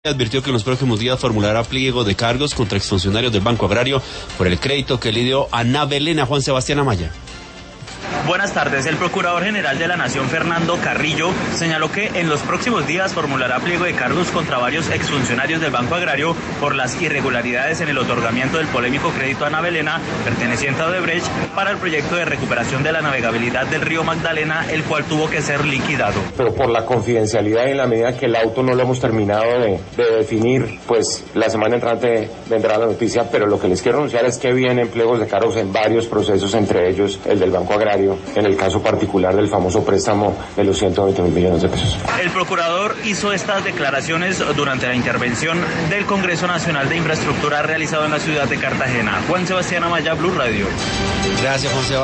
Advirtió que en los próximos días formulará pliego de cargos contra exfuncionarios del Banco Agrario por el crédito que le dio a Ana Belén a Juan Sebastián Amaya. Buenas tardes. El Procurador General de la Nación, Fernando Carrillo, señaló que en los próximos días formulará pliego de cargos contra varios exfuncionarios del Banco Agrario por las irregularidades en el otorgamiento del polémico crédito a Ana Belén, perteneciente a Odebrecht, para el proyecto de recuperación de la navegabilidad del río Magdalena, el cual tuvo que ser liquidado. Pero por la confidencialidad y en la medida que el auto no lo hemos terminado de definir, pues la semana entrante vendrá la noticia, pero lo que les quiero anunciar es que vienen pliegos de cargos en varios procesos, entre ellos el del Banco Agrario, en el caso particular del famoso préstamo de los 120.000 millones de pesos. El procurador hizo estas declaraciones durante la intervención del Congreso Nacional de Infraestructura realizado en la ciudad de Cartagena. Juan Sebastián Amaya, Blue Radio. Gracias, Juan Sebastián.